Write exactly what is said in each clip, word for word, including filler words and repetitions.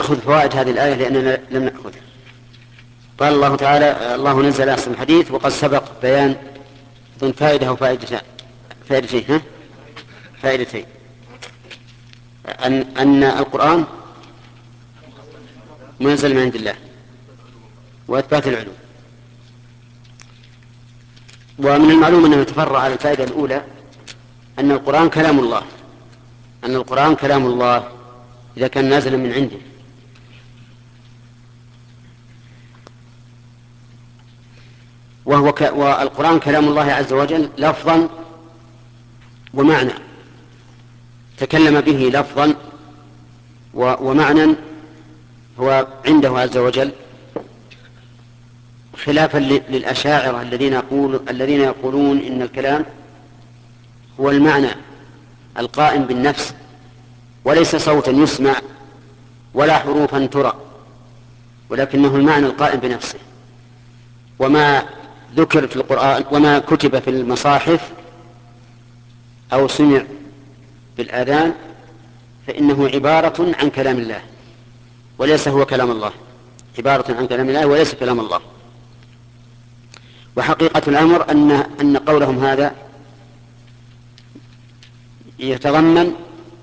نأخذ فوائد هذه الآية لأننا لم نأخذها. قال الله تعالى: الله نزل أحسن الحديث، وقد سبق بيان ضمن فائدة أو فائدتين فائدتين ها فائدتين أن أن القرآن منزل من عند الله وإثبات العلوم. ومن المعلوم أنه يتفرع على الفائدة الأولى أن القرآن كلام الله أن القرآن كلام الله إذا كان نازلا من عنده. وهو ك... والقرآن كلام الله عز وجل لفظا ومعنى، تكلم به لفظا و... ومعنى هو عنده عز وجل، خلافا للأشاعرة الذين يقول الذين يقولون إن الكلام هو المعنى القائم بالنفس وليس صوتا يسمع ولا حروفا ترى، ولكنه المعنى القائم بنفسه. وما ذكر في القرآن وما كتب في المصاحف أو سمع بالآذان فإنه عبارة عن كلام الله وليس هو كلام الله، عبارة عن كلام الله وليس كلام الله. وحقيقة الأمر أن أن قولهم هذا يتضمن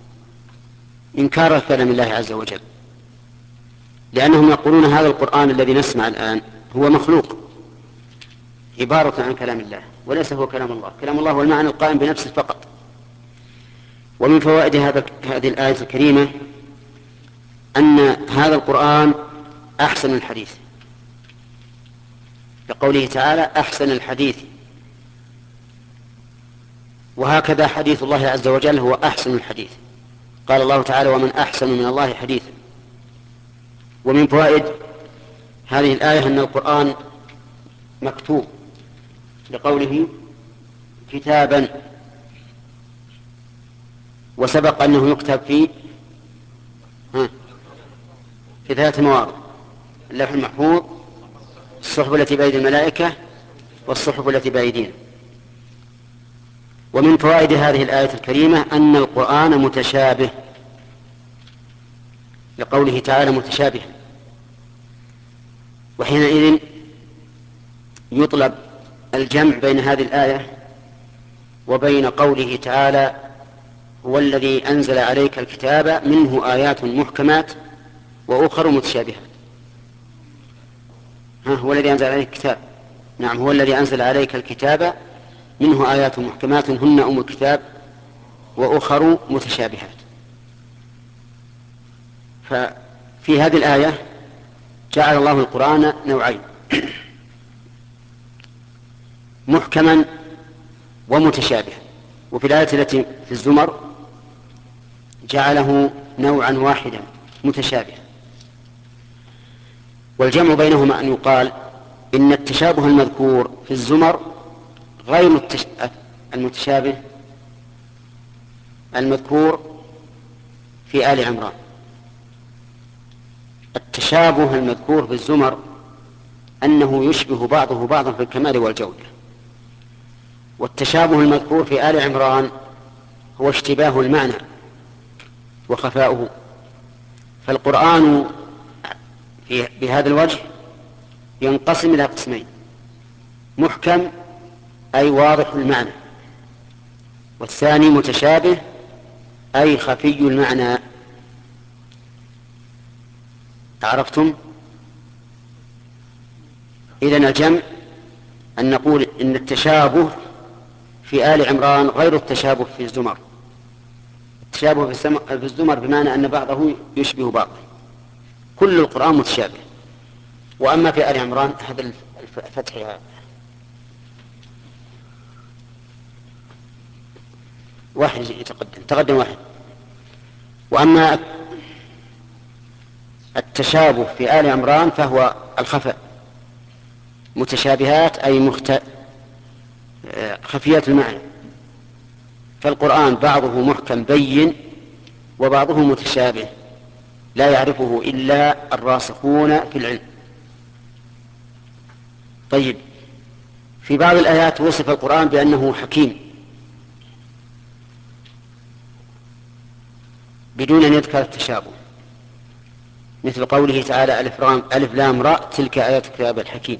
إنكار كلام الله عز وجل، لأنهم يقولون هذا القرآن الذي نسمع الآن هو مخلوق، عبارة عن كلام الله وليس هو كلام الله. كلام الله هو المعنى القائم بنفسه فقط. ومن فوائد هذا هذه الآية الكريمة أن هذا القرآن أحسن الحديث، لقوله تعالى: أحسن الحديث. وهكذا حديث الله عز وجل هو أحسن الحديث. قال الله تعالى: ومن أحسن من الله حديثا. ومن فوائد هذه الآية أن القرآن مكتوب، لقوله: كتابا. وسبق أنه يكتب في في ثلاث مواضع: اللوح المحفوظ، الصحف التي بأيدي الملائكة، والصحف التي بأيدينا. ومن فوائد هذه الآية الكريمة أن القرآن متشابه، لقوله تعالى: متشابه. وحينئذ يطلب الجمع بين هذه الآية وبين قوله تعالى: هو الذي أنزل عليك الكتاب منه آيات محكمات وأخر متشابهات. ها هو الذي أنزل عليك الكتاب، نعم هو الذي أنزل عليك الكتاب منه آيات محكمات هن أم الكتاب وأخر متشابهات. ففي هذه الآية جعل الله القرآن نوعين: محكما ومتشابها. وفي الآية التي في الزمر جعله نوعا واحدا متشابها. والجمع بينهما أن يقال إن التشابه المذكور في الزمر غير المتشابه المذكور في آل عمران. التشابه المذكور في الزمر أنه يشبه بعضه بعضا في الكمال والجودة، والتشابه المذكور في آل عمران هو اشتباه المعنى وخفاؤه. فالقرآن في بهذا الوجه ينقسم إلى قسمين: محكم أي واضح المعنى، والثاني متشابه أي خفي المعنى. عرفتم؟ إذن الجمع أن نقول إن التشابه في آل عمران غير التشابه في الزمر. التشابه في الزمر بمعنى أن بعضه يشبه بعضه، كل القرآن متشابه. وأما في آل عمران هذا الفتح واحد يتقدم تقدم واحد. وأما التشابه في آل عمران فهو الخفاء، متشابهات أي مخت... خفيات المعنى. فالقرآن بعضه محكم بين وبعضه متشابه لا يعرفه إلا الراسخون في العلم. طيب، في بعض الآيات وصف القرآن بأنه حكيم بدون أن يذكر التشابه، مثل قوله تعالى ألف, رام ألف لام راء تلك آيات الكتاب الحكيم،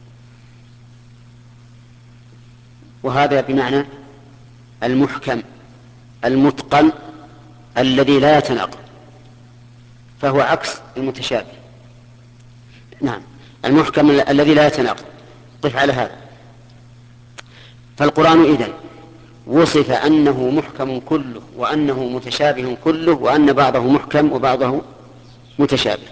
وهذا بمعنى المحكم المتقن الذي لا يتناقض، فهو عكس المتشابه. نعم، المحكم الذي لا يتناقض. قف على هذا. فالقرآن إذن وصف أنه محكم كله وأنه متشابه كله وأن بعضه محكم وبعضه متشابه.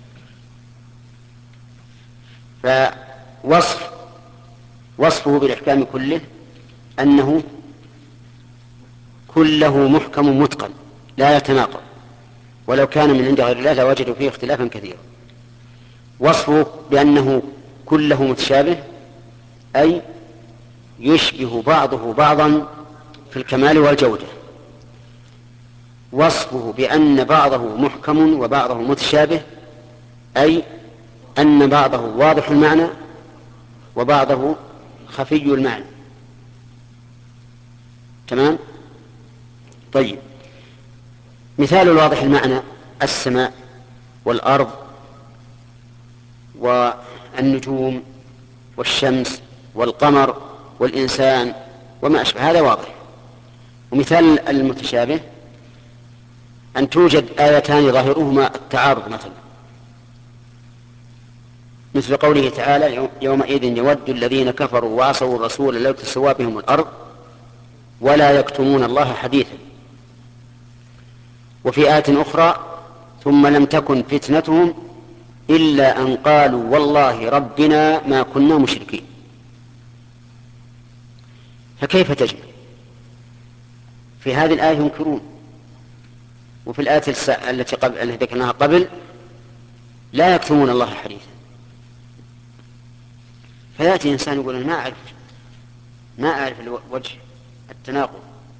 فوصف وصفه بالإحكام كله أنه كله محكم متقن لا يتناقض، ولو كان من عند غير الله لوجدوا فيه اختلافا كثيرا. وصفه بأنه كله متشابه أي يشبه بعضه بعضا في الكمال والجودة. وصفه بأن بعضه محكم وبعضه متشابه أي أن بعضه واضح المعنى وبعضه خفي المعنى. تمام؟ طيب، مثال الواضح المعنى السماء والأرض والنجوم والشمس والقمر والإنسان وما أشبه، هذا واضح. ومثال المتشابه أن توجد آيتان ظاهرهما التعارض مثلا، مثل قوله تعالى يومئذ يود الذين كفروا وعصوا الرسول لو تسوى بهم الأرض ولا يكتمون الله حديثا. وفي آية أخرى ثم لم تكن فتنتهم إلا أن قالوا والله ربنا ما كنا مشركين. فكيف تجمع؟ في هذه الآية ينكرون، وفي الآية التي قبل التي ذكرناها قبل لا يكتمون الله حديثا. فيأتي إنسان يقول أنا ما أعرف ما أعرف وجه التناقض،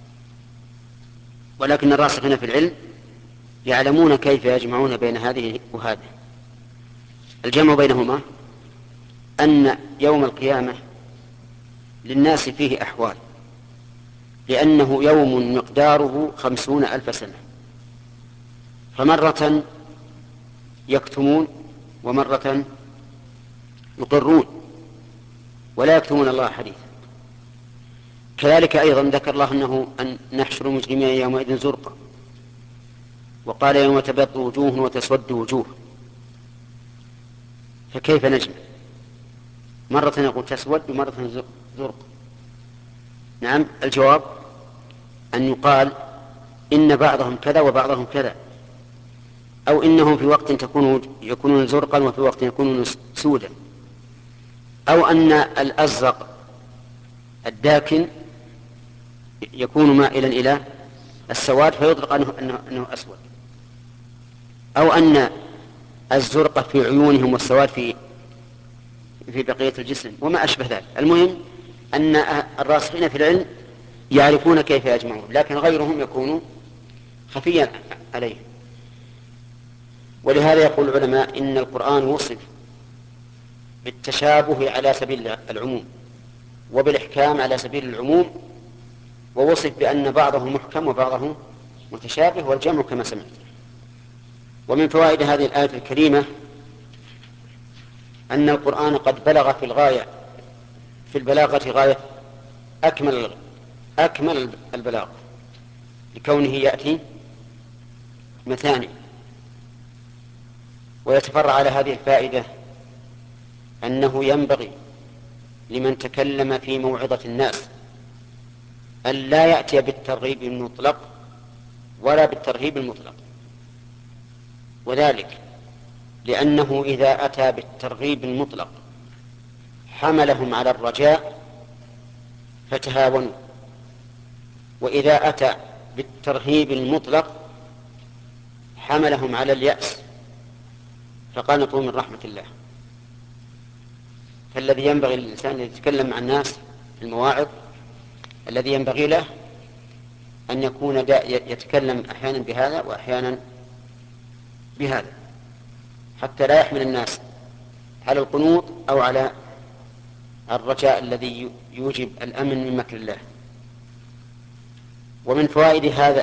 ولكن الراسخين في العلم يعلمون كيف يجمعون بين هذه وهذه. الجمع بينهما أن يوم القيامة للناس فيه أحوال، لأنه يوم مقداره خمسون ألف سنة، فمرة يكتمون ومرة يقرون ولا يكتمون الله حديثا. كذلك أيضا ذكر الله أنه أن نحشر المجرمين يومئذ زرقا، وقال يوم تبيض وجوه وتسود وجوه. فكيف نجمع؟ مرة يقول تسود ومرة زرق. نعم، الجواب أن يقال إن بعضهم كذا وبعضهم كذا، أو إنهم في وقت تكون يكونون زرقا وفي وقت يكونون سودا، أو أن الأزرق الداكن يكون مائلا إلى السواد فيطلق أنه, أنه, أنه أسود، أو أن الزرق في عيونهم والسواد في في بقية الجسم وما أشبه ذلك. المهم أن الراسخين في العلم يعرفون كيف يجمعون، لكن غيرهم يكون خفيا عليه. ولهذا يقول العلماء إن القرآن وصف بالتشابه على سبيل العموم وبالإحكام على سبيل العموم، ووصف بأن بعضه محكم وبعضه متشابه، والجمع كما سمعت. ومن فوائد هذه الآية الكريمة أن القرآن قد بلغ في الغاية في البلاغة غاية أكمل أكمل البلاغ، لكونه يأتي مثاني. ويتفرع على هذه الفائدة أنه ينبغي لمن تكلم في موعظة الناس أن لا يأتي بالترغيب المطلق ولا بالترهيب المطلق، وذلك لأنه إذا أتى بالترغيب المطلق حملهم على الرجاء فتهاونوا، وإذا أتى بالترهيب المطلق حملهم على اليأس فقنطوا من رحمة الله. فالذي ينبغي للإنسان أن يتكلم مع الناس في المواعظ الذي ينبغي له أن يكون يتكلم أحيانا بهذا وأحيانا بهذا، حتى لا يحمل الناس على القنوط أو على الرجاء الذي يوجب الأمن من مكر الله. ومن فوائد هذا